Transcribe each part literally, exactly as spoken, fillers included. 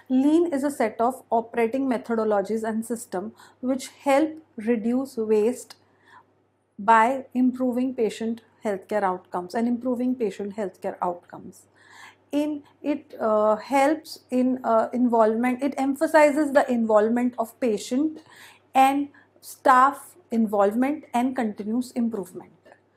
Lean is a set of operating methodologies and systems which help reduce waste by improving patient healthcare outcomes and improving patient healthcare outcomes. In it uh, helps in uh, involvement, it emphasizes the involvement of patient and staff involvement and continuous improvement.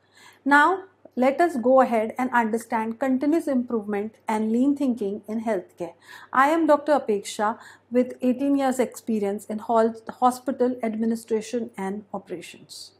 Now let us go ahead and understand continuous improvement and lean thinking in healthcare. I am Doctor Apeksha with eighteen years experience in hospital administration and operations.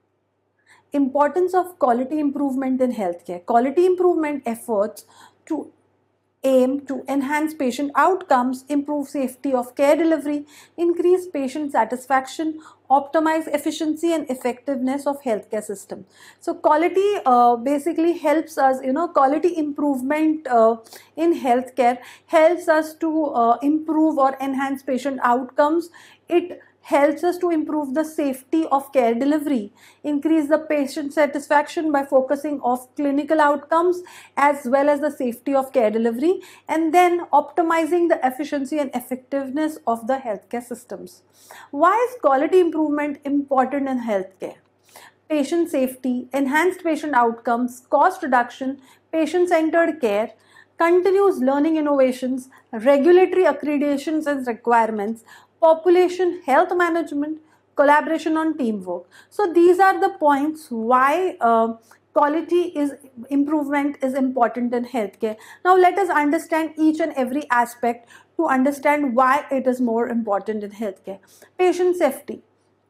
Importance of quality improvement in healthcare. Quality improvement efforts to aim to enhance patient outcomes, improve safety of care delivery, increase patient satisfaction, optimize efficiency and effectiveness of healthcare system. So quality uh, basically helps us, you know, quality improvement uh, in healthcare helps us to uh, improve or enhance patient outcomes. It helps us to improve the safety of care delivery, increase the patient satisfaction by focusing on clinical outcomes as well as the safety of care delivery, and then optimizing the efficiency and effectiveness of the healthcare systems. Why is quality improvement important in healthcare? Patient safety, enhanced patient outcomes, cost reduction, patient-centered care, continuous learning innovations, regulatory accreditations and requirements, population health management, collaboration on teamwork. So these are the points why uh, quality is improvement is important in healthcare. Now let us understand each and every aspect to understand why it is more important in healthcare. Patient safety.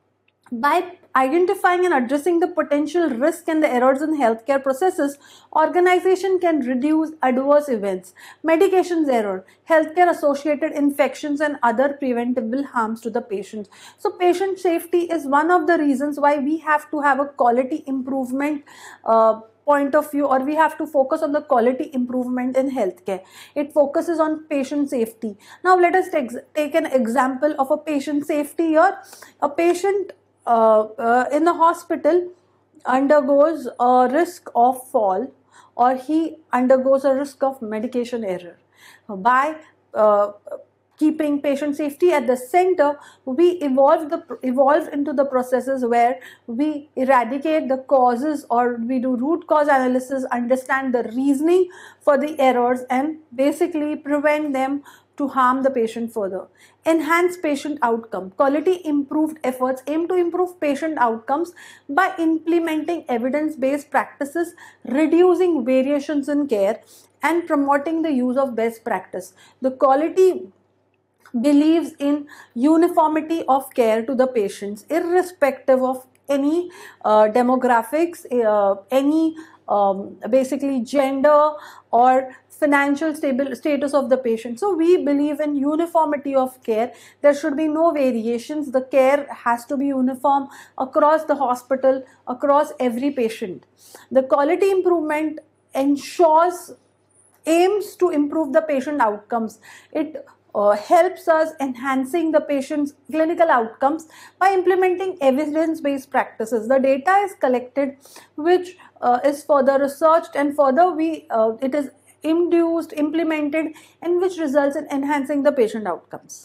By identifying and addressing the potential risk and the errors in healthcare processes, organization can reduce adverse events, medications error, healthcare associated infections and other preventable harms to the patients. So patient safety is one of the reasons why we have to have a quality improvement uh, point of view, or we have to focus on the quality improvement in healthcare. It focuses on patient safety. Now let us take, take an example of a patient safety here. A patient Uh, uh, in the hospital undergoes a risk of fall, or he undergoes a risk of medication error. By uh, keeping patient safety at the center, we evolve the evolve into the processes where we eradicate the causes, or we do root cause analysis, understand the reasoning for the errors, and basically prevent them to harm the patient further. Enhance patient outcome. Quality improved efforts aim to improve patient outcomes by implementing evidence-based practices, reducing variations in care, and promoting the use of best practice. The quality believes in uniformity of care to the patients, irrespective of any uh, demographics, uh, any um, basically gender or financial stable status of the patient. So we believe in uniformity of care. There should be no variations. The care has to be uniform across the hospital, across every patient. The quality improvement ensures, aims to improve the patient outcomes. It Uh, helps us enhancing the patient's clinical outcomes by implementing evidence-based practices. The data is collected, which uh, is further researched, and further we uh, it is induced, implemented, and which results in enhancing the patient outcomes.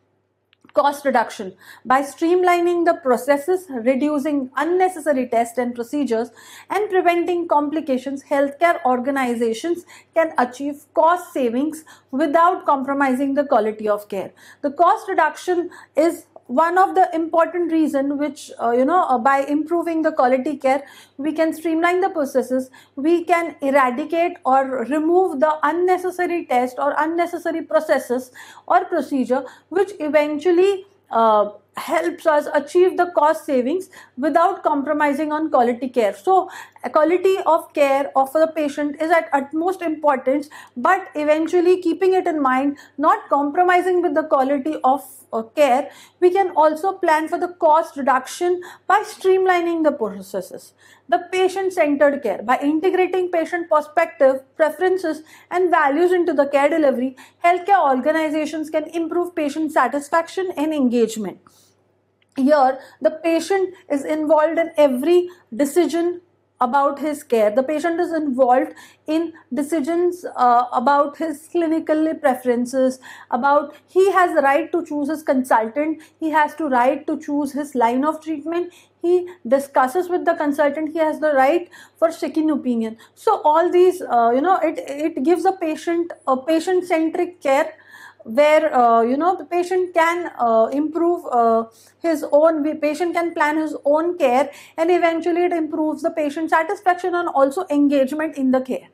Cost reduction. By streamlining the processes, reducing unnecessary tests and procedures, and preventing complications, healthcare organizations can achieve cost savings without compromising the quality of care. The cost reduction is one of the important reason which uh, you know uh, by improving the quality care, we can streamline the processes, we can eradicate or remove the unnecessary test or unnecessary processes or procedure, which eventually uh, helps us achieve the cost savings without compromising on quality care. So quality of care of the patient is at utmost importance, but eventually keeping it in mind, not compromising with the quality of uh, care, we can also plan for the cost reduction by streamlining the processes. The patient-centered care. By integrating patient perspective, preferences, and values into the care delivery, healthcare organizations can improve patient satisfaction and engagement. Here, the patient is involved in every decision about his care. The patient is involved in decisions uh, about his clinical preferences, about he has the right to choose his consultant, he has to right to choose his line of treatment, he discusses with the consultant, he has the right for second opinion. So all these, uh, you know, it, it gives a patient a patient-centric care, where uh, you know, the patient can uh, improve uh, his own, the patient can plan his own care, and eventually it improves the patient satisfaction and also engagement in the care.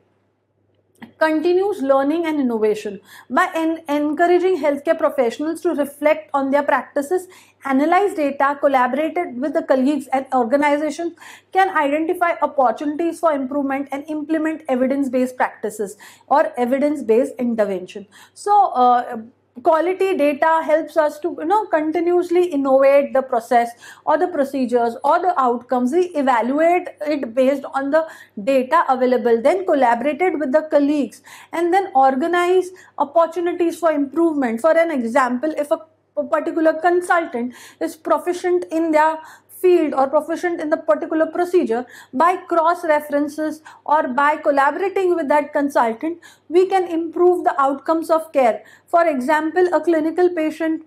Continuous learning and innovation. By en encouraging healthcare professionals to reflect on their practices, analyze data, collaborated with the colleagues and organizations, can identify opportunities for improvement and implement evidence-based practices or evidence-based intervention. So, uh, quality data helps us to, you know, continuously innovate the process or the procedures or the outcomes. We evaluate it based on the data available, then collaborated with the colleagues, and then organize opportunities for improvement. For an example, if a particular consultant is proficient in their field or proficient in the particular procedure, by cross references or by collaborating with that consultant, we can improve the outcomes of care. For example, a clinical patient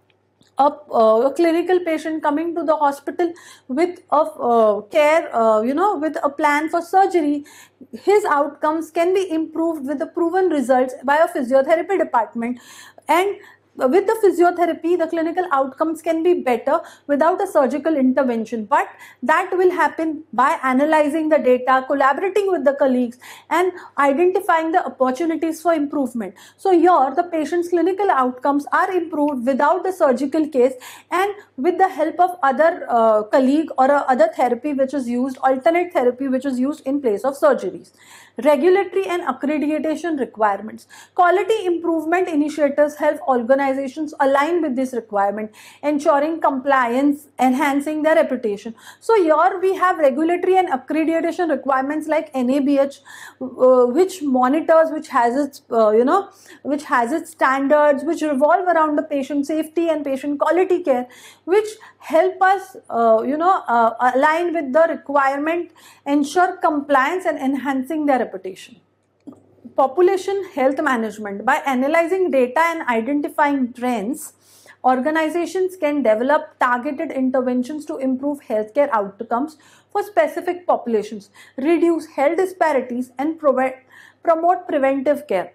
A, uh, a clinical patient coming to the hospital with a uh, care, uh, you know, with a plan for surgery, his outcomes can be improved with the proven results by a physiotherapy department. And with the physiotherapy, the clinical outcomes can be better without a surgical intervention, but that will happen by analyzing the data, collaborating with the colleagues, and identifying the opportunities for improvement. So here the patient's clinical outcomes are improved without the surgical case, and with the help of other uh, colleague or uh, other therapy which is used, alternate therapy which is used in place of surgeries. Regulatory and accreditation requirements. Quality improvement initiatives help organizations align with this requirement, ensuring compliance, enhancing their reputation. So here we have regulatory and accreditation requirements like N A B H, uh, which monitors, which has its, uh, you know, which has its standards, which revolve around the patient safety and patient quality care, which help us, uh, you know, uh, align with the requirement, ensure compliance, and enhancing their reputation. Population health management. By analyzing data and identifying trends, organizations can develop targeted interventions to improve healthcare outcomes for specific populations, reduce health disparities, and provide, promote preventive care.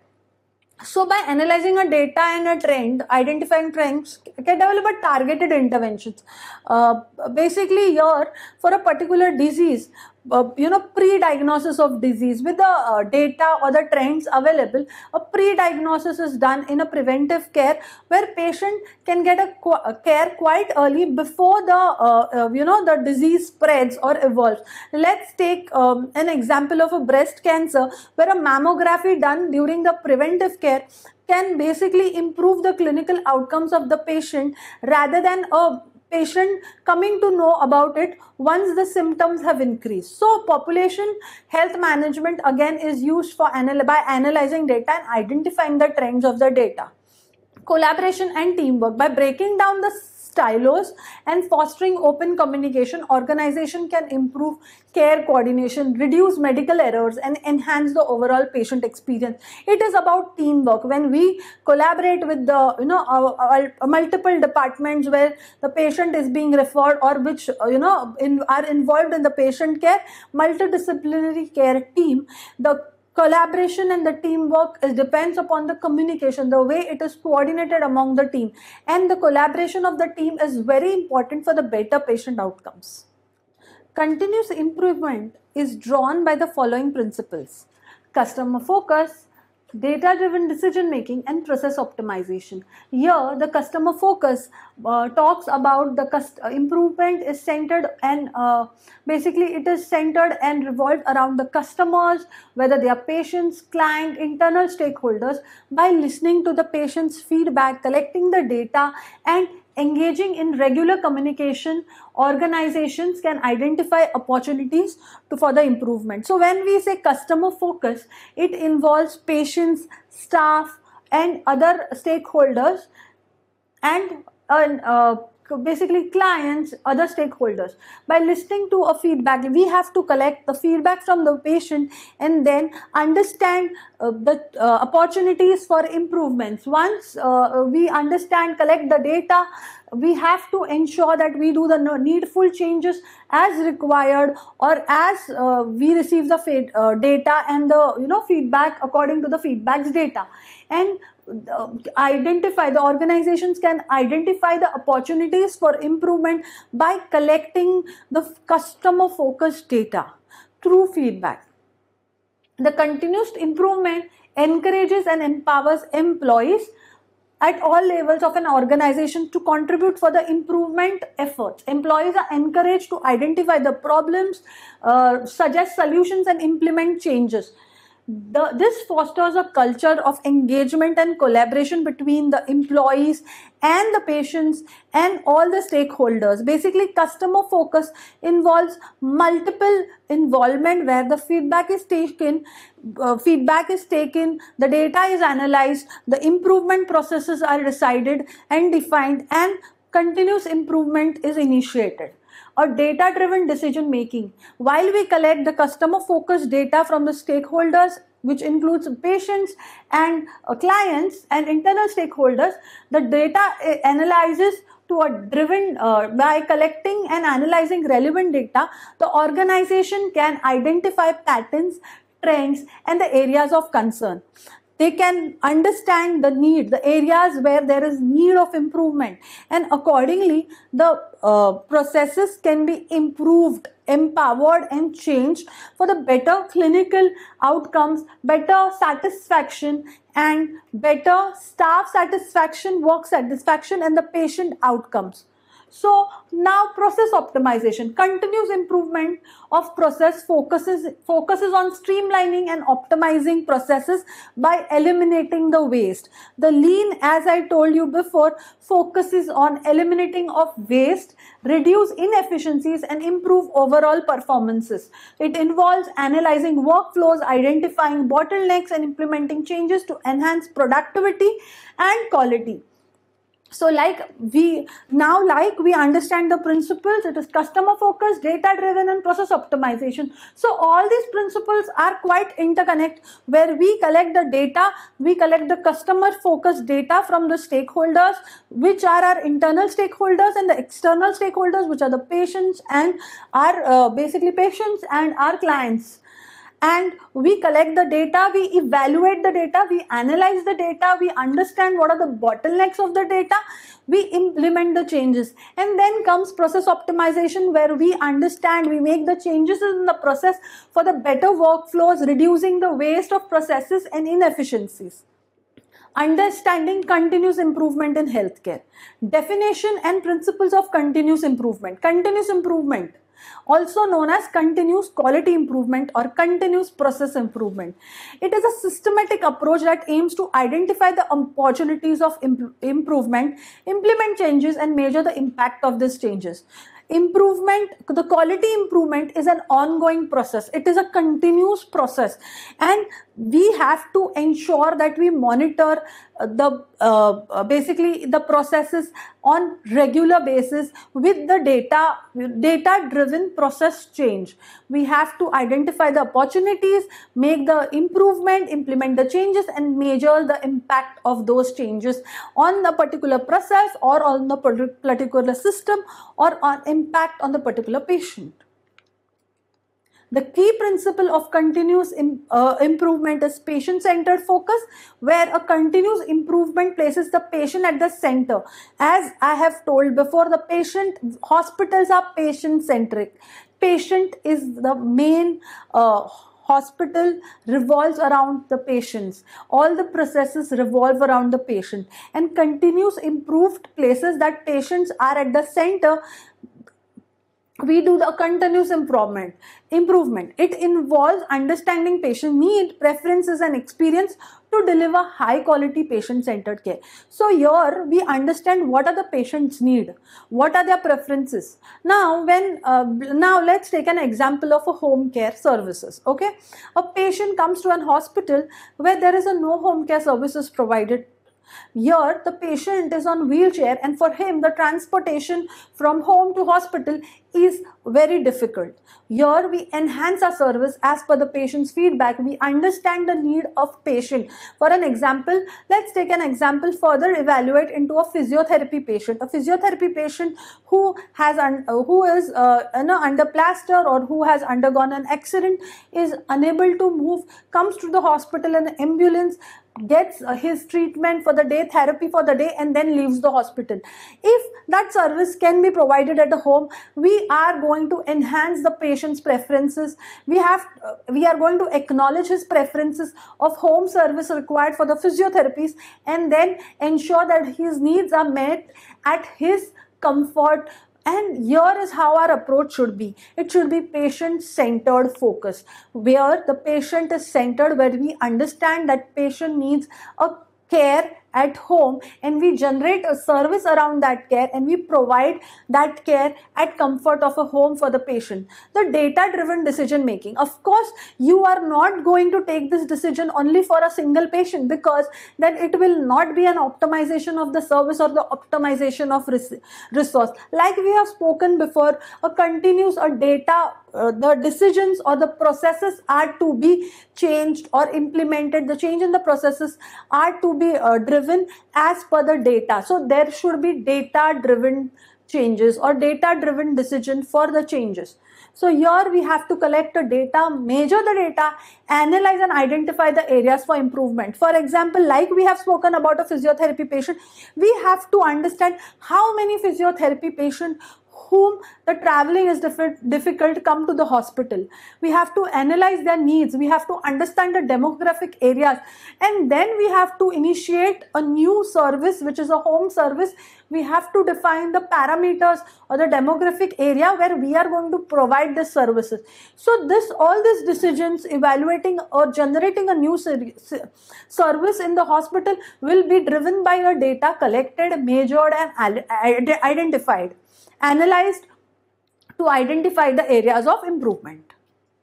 So by analyzing a data and a trend, identifying trends, can develop a targeted interventions. Uh, basically here, for a particular disease, uh, you know, pre-diagnosis of disease with the uh, data or the trends available, a pre-diagnosis is done in a preventive care where patient can get a, qu a care quite early before the, uh, uh, you know, the disease spreads or evolves. Let's take um, an example of a breast cancer where a mammography done during the preventive care can basically improve the clinical outcomes of the patient rather than a patient coming to know about it once the symptoms have increased. So population health management again is used for anal by analyzing data and identifying the trends of the data. Collaboration and teamwork. By breaking down the silos and fostering open communication, organization can improve care coordination, reduce medical errors, and enhance the overall patient experience. It is about teamwork. When we collaborate with the, you know, our, our multiple departments where the patient is being referred or which, you know, in, are involved in the patient care, multidisciplinary care team, the collaboration and the teamwork is depends upon the communication, the way it is coordinated among the team, and the collaboration of the team is very important for the better patient outcomes. Continuous improvement is drawn by the following principles: customer focus, data-driven decision making, and process optimization. Here the customer focus uh, talks about the cust improvement is centered and uh, basically it is centered and revolved around the customers, whether they are patients, client, internal stakeholders. By listening to the patient's feedback, collecting the data, and engaging in regular communication, organizations can identify opportunities to further improvement. So when we say customer focus, it involves patients, staff, and other stakeholders, and uh, uh, basically clients, other stakeholders. By listening to a feedback, we have to collect the feedback from the patient and then understand uh, the uh, opportunities for improvements. Once uh, we understand, collect the data, we have to ensure that we do the needful changes as required, or as uh, we receive the feed, uh, data and the you know feedback according to the feedback's data, and uh, identify the organizations can identify the opportunities for improvement by collecting the customer focused data through feedback. The continuous improvement encourages and empowers employees at all levels of an organization to contribute for the improvement efforts. Employees are encouraged to identify the problems, uh, suggest solutions, and implement changes. The, this fosters a culture of engagement and collaboration between the employees and the patients and all the stakeholders. Basically, customer focus involves multiple involvement where the feedback is taken, uh, feedback is taken, the data is analyzed, the improvement processes are decided and defined, and continuous improvement is initiated. Or data-driven decision making. While we collect the customer-focused data from the stakeholders, which includes patients and uh, clients and internal stakeholders, the data uh, analyzes to a driven uh, by collecting and analyzing relevant data, the organization can identify patterns, trends, and the areas of concern. They can understand the need, the areas where there is need of improvement, and accordingly the uh, processes can be improved, empowered, and changed for the better clinical outcomes, better satisfaction, and better staff satisfaction, work satisfaction, and the patient outcomes. So now process optimization, continuous improvement of process focuses, focuses on streamlining and optimizing processes by eliminating the waste. The lean, as I told you before, focuses on eliminating of waste, reduce inefficiencies, and improve overall performances. It involves analyzing workflows, identifying bottlenecks, and implementing changes to enhance productivity and quality. So like we now like we understand the principles, it is customer focused, data driven, and process optimization. So all these principles are quite interconnect, where we collect the data, we collect the customer focused data from the stakeholders, which are our internal stakeholders, and the external stakeholders, which are the patients and our uh, basically patients and our clients. And we collect the data, we evaluate the data, we analyze the data, we understand what are the bottlenecks of the data, we implement the changes. And then comes process optimization, where we understand, we make the changes in the process for the better workflows, reducing the waste of processes and inefficiencies. Understanding continuous improvement in healthcare. Definition and principles of continuous improvement. Continuous improvement, also known as continuous quality improvement or continuous process improvement. It is a systematic approach that aims to identify the opportunities of imp improvement, implement changes, and measure the impact of these changes. Improvement, the quality improvement is an ongoing process. It is a continuous process, and we have to ensure that we monitor the uh, basically the processes on regular basis with the data data driven process change. We have to identify the opportunities, make the improvement, implement the changes, and measure the impact of those changes on the particular process or on the particular system or on impact on the particular patient. The key principle of continuous im uh, improvement is patient-centered focus, where a continuous improvement places the patient at the center. As I have told before, the patient, hospitals are patient-centric. Patient is the main uh, hospital revolves around the patients. All the processes revolve around the patient, and continuous improved places that patients are at the center. We do the continuous improvement. Improvement. It involves understanding patient need, preferences, and experience to deliver high quality patient-centered care. So here we understand what are the patient's need, what are their preferences. Now, when uh, now let's take an example of a home care services. Okay, a patient comes to an hospital where there is a no home care services provided. Here the patient is on wheelchair, and for him the transportation from home to hospital is very difficult. Here we enhance our service as per the patient's feedback. We understand the need of patient. For an example, let's take an example further evaluate into a physiotherapy patient. A physiotherapy patient who has un, uh, who is uh, you know, under plaster or who has undergone an accident, is unable to move, comes to the hospital in an ambulance, gets uh, his treatment for the day, therapy for the day, and then leaves the hospital. If that service can be provided at the home, we are going to enhance the patient's preferences. We have uh, we are going to acknowledge his preferences of home service required for the physiotherapies, and then ensure that his needs are met at his comfort. And here is how our approach should be. It should be patient-centered focus, where the patient is centered, where we understand that patient needs a care at home, and we generate a service around that care, and we provide that care at comfort of a home for the patient. The data-driven decision making. Of course, you are not going to take this decision only for a single patient, because then it will not be an optimization of the service or the optimization of resource. Like we have spoken before, a continuous or data Uh, the decisions or the processes are to be changed or implemented. The change in the processes are to be uh, driven as per the data. So there should be data driven changes or data driven decision for the changes. So here we have to collect the data, measure the data, analyze and identify the areas for improvement. For example, like we have spoken about a physiotherapy patient, we have to understand how many physiotherapy patients whom the traveling is difficult come to the hospital. We have to analyze their needs. We have to understand the demographic areas, and then we have to initiate a new service, which is a home service. We have to define the parameters or the demographic area where we are going to provide the services. So this, all these decisions, evaluating or generating a new service in the hospital, will be driven by your data collected, measured and identified. Analyzed to identify the areas of improvement.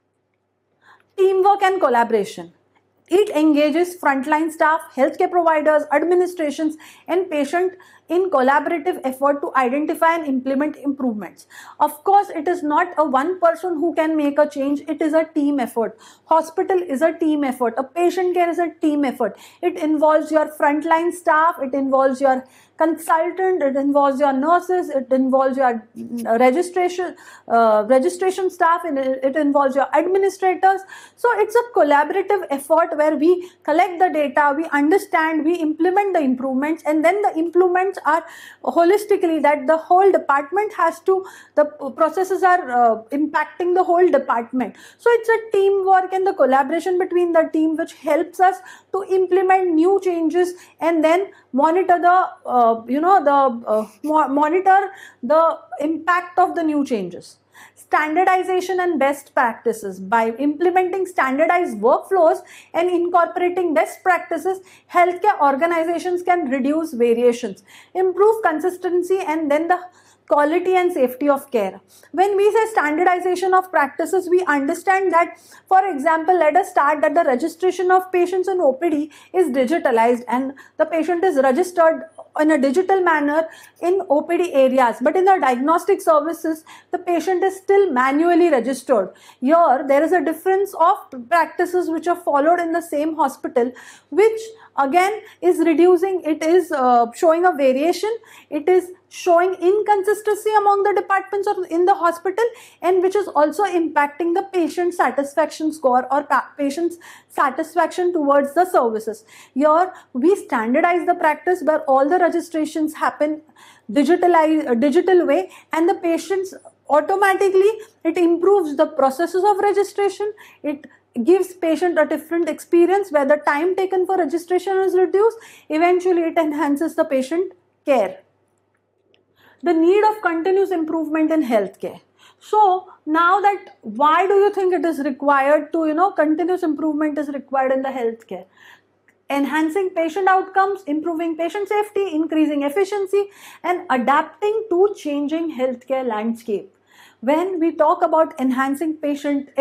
Teamwork and collaboration. It engages frontline staff, healthcare providers, administrations, and patient in collaborative effort to identify and implement improvements. Of course, it is not a one person who can make a change. It is a team effort. Hospital is a team effort. A patient care is a team effort. It involves your frontline staff. It involves your consultant. It involves your nurses. It involves your registration uh, registration staff, and it, it involves your administrators. So it's a collaborative effort where we collect the data, we understand, we implement the improvements, and then the improvements are holistically that the whole department has to, the processes are uh, impacting the whole department. So it's a teamwork and the collaboration between the team which helps us to implement new changes, and then monitor the uh, you know the uh, mo monitor the impact of the new changes. Standardization and best practices. By implementing standardized workflows and incorporating best practices, healthcare organizations can reduce variations, improve consistency, and then the quality and safety of care. When we say standardization of practices, we understand that, for example, let us start that the registration of patients in O P D is digitalized and the patient is registered in a digital manner in O P D areas, but in the diagnostic services, the patient is still manually registered. Here, there is a difference of practices which are followed in the same hospital, which again is reducing, it is uh, showing a variation, it is showing inconsistency among the departments or in the hospital, and which is also impacting the patient satisfaction score or pa patient's satisfaction towards the services. Here we standardize the practice where all the registrations happen digitalized, uh, digital way, and the patients automatically, it improves the processes of registration, it gives patient a different experience where the time taken for registration is reduced, eventually it enhances the patient care. The need of continuous improvement in healthcare. So now that, why do you think it is required to, you know, continuous improvement is required in the healthcare? Enhancing patient outcomes, improving patient safety, increasing efficiency, and adapting to changing healthcare landscape. When we talk about enhancing patient experience,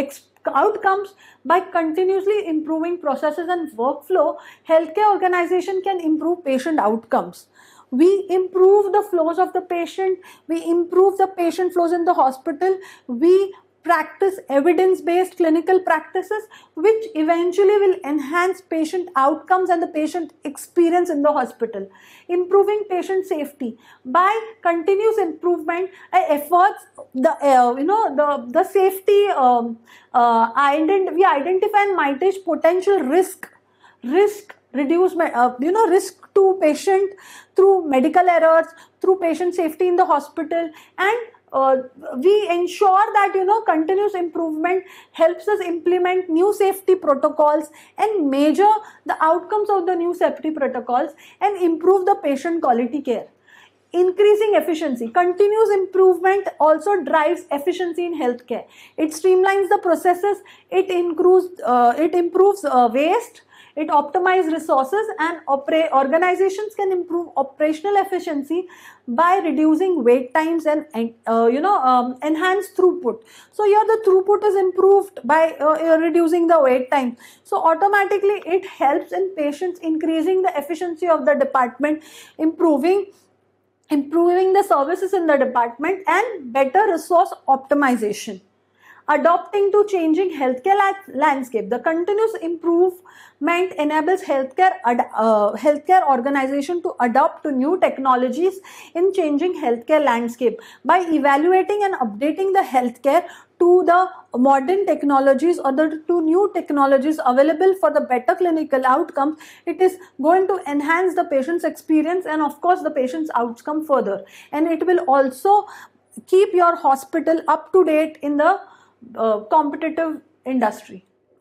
outcomes by continuously improving processes and workflow. Healthcare organization can improve patient outcomes. We improve the flows of the patient, we improve the patient flows in the hospital, we practice evidence-based clinical practices which eventually will enhance patient outcomes and the patient experience in the hospital. Improving patient safety by continuous improvement uh, efforts, the uh, you know the the safety um, uh, ident we identify and mitigate potential risk risk reduce uh, you know risk to patient through medical errors, through patient safety in the hospital, and uh, we ensure that you know continuous improvement helps us implement new safety protocols and measure the outcomes of the new safety protocols and improve the patient quality care. Increasing efficiency. Continuous improvement also drives efficiency in healthcare. It streamlines the processes, it improves, uh, it improves uh, waste, it optimizes resources, and organizations can improve operational efficiency by reducing wait times and uh, you know um, enhance throughput. So here the throughput is improved by uh, reducing the wait time. So automatically it helps in patients, increasing the efficiency of the department, improving improving the services in the department, and better resource optimization. Adopting to changing healthcare landscape. The continuous improvement enables healthcare uh, healthcare organization to adopt to new technologies in changing healthcare landscape by evaluating and updating the healthcare to the modern technologies or the to new technologies available for the better clinical outcomes. It is going to enhance the patient's experience and of course the patient's outcome further, and it will also keep your hospital up to date in the Uh, competitive industry.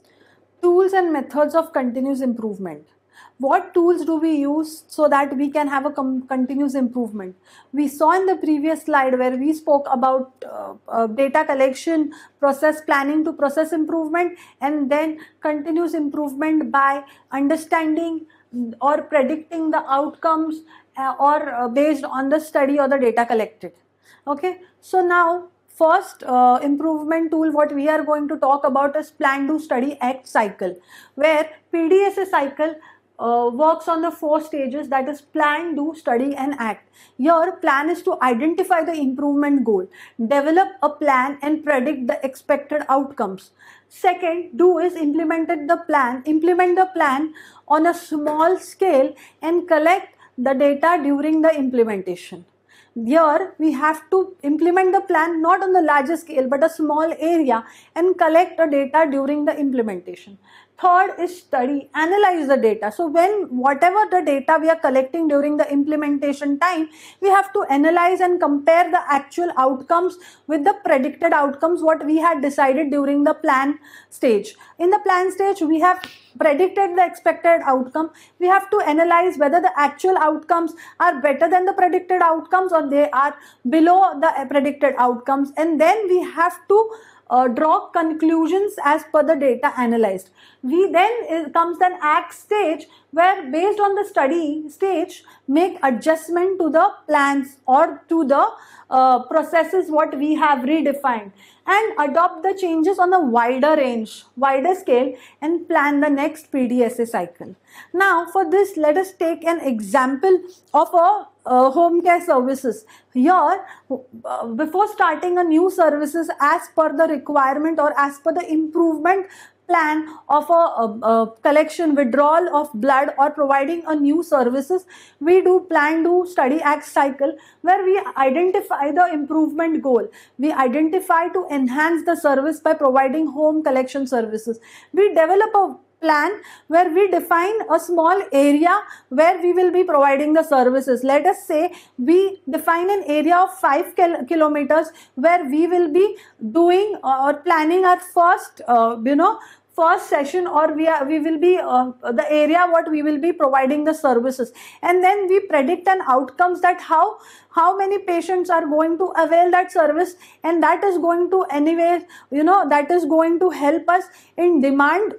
Tools and methods of continuous improvement. What tools do we use so that we can have a continuous improvement? We saw in the previous slide where we spoke about uh, uh, data collection, process planning to process improvement, and then continuous improvement by understanding or predicting the outcomes uh, or uh, based on the study or the data collected. Okay, so now first uh, improvement tool what we are going to talk about is plan, do, study, act cycle, where P D S A cycle uh, works on the four stages, that is plan, do, study and act. Your plan is to identify the improvement goal, develop a plan and predict the expected outcomes. Second, do is implemented the plan, implement the plan on a small scale and collect the data during the implementation. Here we have to implement the plan not on the larger scale but a small area and collect the data during the implementation. Third is study, analyze the data. So when whatever the data we are collecting during the implementation time, we have to analyze and compare the actual outcomes with the predicted outcomes what we had decided during the plan stage. In the plan stage, we have predicted the expected outcome. We have to analyze whether the actual outcomes are better than the predicted outcomes or they are below the predicted outcomes, and then we have to Uh, draw conclusions as per the data analyzed. We then it comes an act stage where based on the study stage make adjustment to the plans or to the uh, processes what we have redefined and adopt the changes on a wider range, wider scale and plan the next P D S A cycle. Now for this let us take an example of a Uh, home care services. Here, uh, before starting a new services as per the requirement or as per the improvement plan of a, a, a collection, withdrawal of blood or providing a new services, we do plan, do, study, act cycle where we identify the improvement goal. We identify to enhance the service by providing home collection services. We develop a plan where we define a small area where we will be providing the services. Let us say we define an area of five kilometers where we will be doing or planning our first uh, you know first session, or we are we will be uh, the area what we will be providing the services, and then we predict an outcomes that how how many patients are going to avail that service, and that is going to anyway you know that is going to help us in demand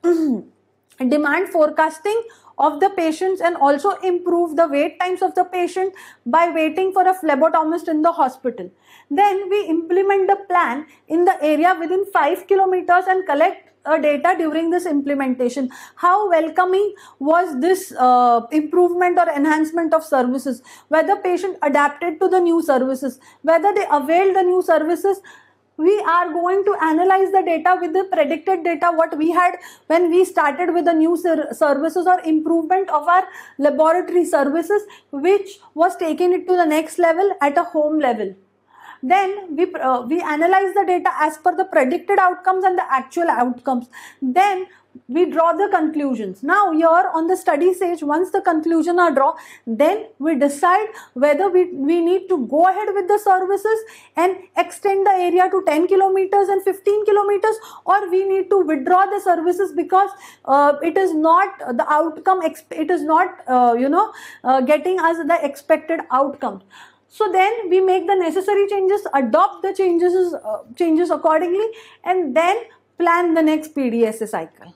demand forecasting of the patients and also improve the wait times of the patient by waiting for a phlebotomist in the hospital. Then we implement the plan plan in the area within five kilometers and collect uh, data during this implementation. How welcoming was this uh, improvement or enhancement of services, whether patient adapted to the new services, whether they availed the new services. We are going to analyze the data with the predicted data what we had when we started with the new ser services or improvement of our laboratory services, which was taking it to the next level at a home level. Then we, uh, we analyze the data as per the predicted outcomes and the actual outcomes. Then we draw the conclusions. Now here on the study stage, once the conclusion are drawn, then we decide whether we, we need to go ahead with the services and extend the area to ten kilometers and fifteen kilometers, or we need to withdraw the services because uh, it is not the outcome, it is not uh, you know uh, getting us the expected outcome. So then we make the necessary changes, adopt the changes, uh, changes accordingly, and then plan the next P D S A cycle.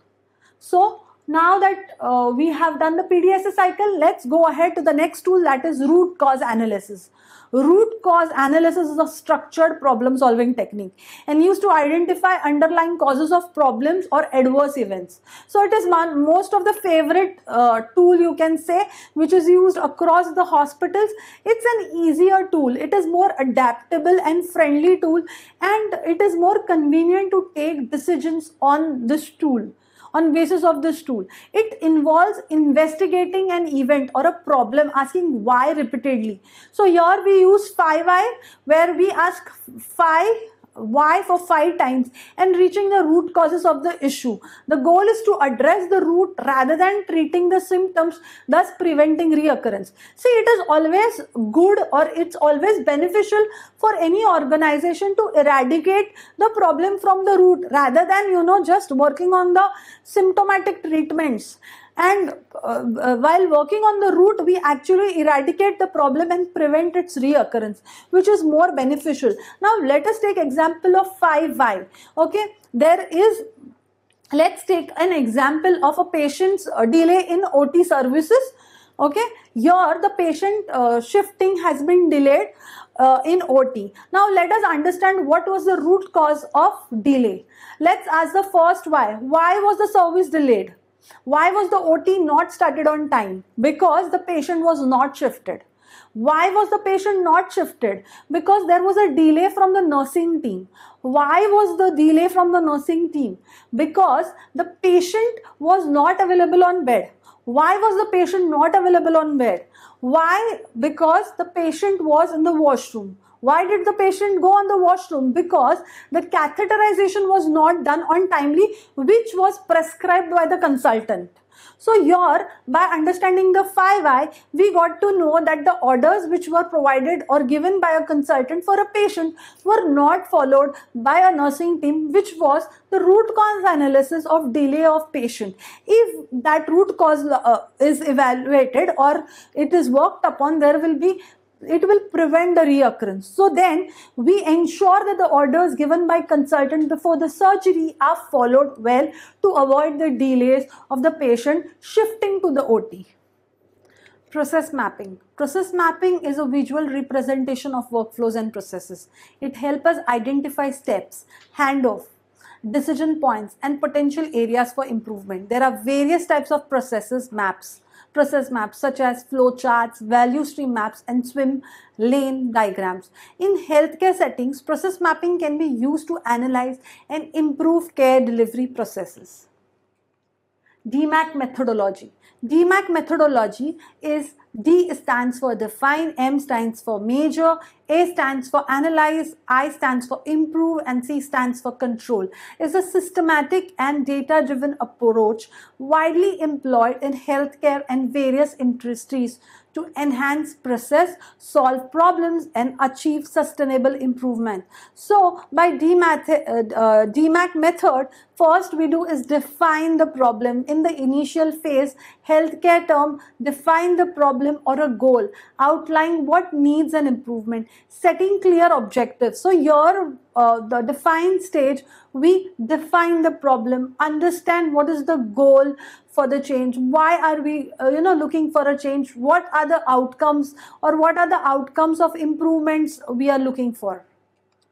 So now that uh, we have done the P D S A cycle, let's go ahead to the next tool, that is root cause analysis. Root cause analysis is a structured problem solving technique and used to identify underlying causes of problems or adverse events. So it is most of the favorite uh, tool, you can say, which is used across the hospitals. It's an easier tool. It is more adaptable and friendly tool, and it is more convenient to take decisions on this tool. On basis of this tool, it involves investigating an event or a problem, asking why repeatedly. So here we use five I, where we ask five why for five times and reaching the root causes of the issue. The goal is to address the root rather than treating the symptoms, thus preventing reoccurrence. See, it is always good, or it's always beneficial for any organization to eradicate the problem from the root rather than, you know, just working on the symptomatic treatments. And uh, uh, while working on the root, we actually eradicate the problem and prevent its reoccurrence, which is more beneficial. Now let us take example of five why. Okay, there is, let's take an example of a patient's uh, delay in O T services. Okay, here the patient uh, shifting has been delayed uh, in O T. Now let us understand what was the root cause of delay. Let's ask the first why. Why was the service delayed? Why was the O T not started on time? Because the patient was not shifted. Why was the patient not shifted? Because there was a delay from the nursing team. Why was the delay from the nursing team? Because the patient was not available on bed. Why was the patient not available on bed? Why? Because the patient was in the washroom. Why did the patient go on the washroom? Because the catheterization was not done on timely, which was prescribed by the consultant. So here, by understanding the five why, we got to know that the orders which were provided or given by a consultant for a patient were not followed by a nursing team, which was the root cause analysis of delay of patient. If that root cause uh, is evaluated or it is worked upon, there will be it will prevent the reoccurrence. So then we ensure that the orders given by consultant before the surgery are followed well to avoid the delays of the patient shifting to the O T. Process mapping. Process mapping is a visual representation of workflows and processes. It helps us identify steps, handoff, decision points, and potential areas for improvement. There are various types of processes maps. Process maps such as flow charts, value stream maps, and swim lane diagrams. In healthcare settings, process mapping can be used to analyze and improve care delivery processes. D MAC methodology. D MAC methodology is D stands for define, M stands for measure, A stands for analyze, I stands for improve, and C stands for control. It's a systematic and data-driven approach widely employed in healthcare and various industries to enhance process, solve problems, and achieve sustainable improvement. So by D MAC, uh, uh, D MAC method, first we do is define the problem. In the initial phase, healthcare term, define the problem or a goal, outline what needs an improvement, setting clear objectives. So here, uh, the define stage, we define the problem, understand what is the goal for the change, why are we uh, you know looking for a change, what are the outcomes or what are the outcomes of improvements we are looking for.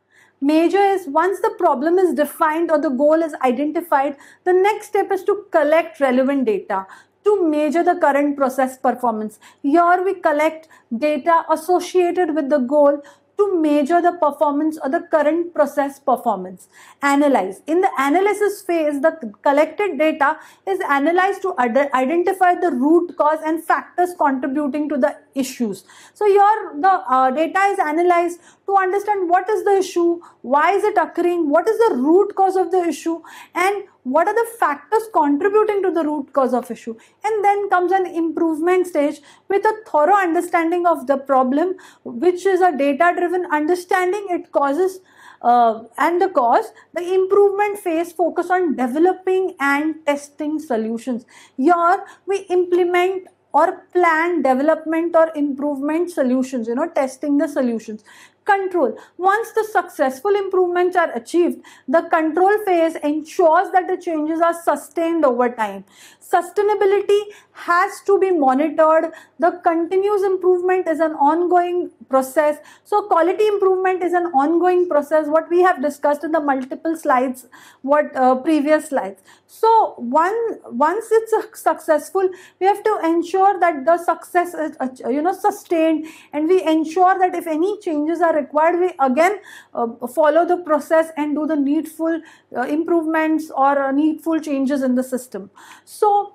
Major is once the problem is defined or the goal is identified, the next step is to collect relevant data to measure the current process performance. Here we collect data associated with the goal to measure the performance or the current process performance. Analyze. In the analysis phase, the collected data is analyzed to identify the root cause and factors contributing to the issues. So here the uh, data is analyzed to understand what is the issue, why is it occurring, what is the root cause of the issue, and what are the factors contributing to the root cause of issue. And then comes an improvement stage with a thorough understanding of the problem, which is a data-driven understanding. It causes uh, and the cause. The improvement phase focus on developing and testing solutions. Here we implement or plan development or improvement solutions, you know, testing the solutions. Control. Once the successful improvements are achieved, the control phase ensures that the changes are sustained over time. Sustainability has to be monitored. The continuous improvement is an ongoing process. So quality improvement is an ongoing process, what we have discussed in the multiple slides, what uh, previous slides. So one once it's successful, we have to ensure that the success is uh, you know sustained, and we ensure that if any changes are required, we again uh, follow the process and do the needful uh, improvements or uh, needful changes in the system. So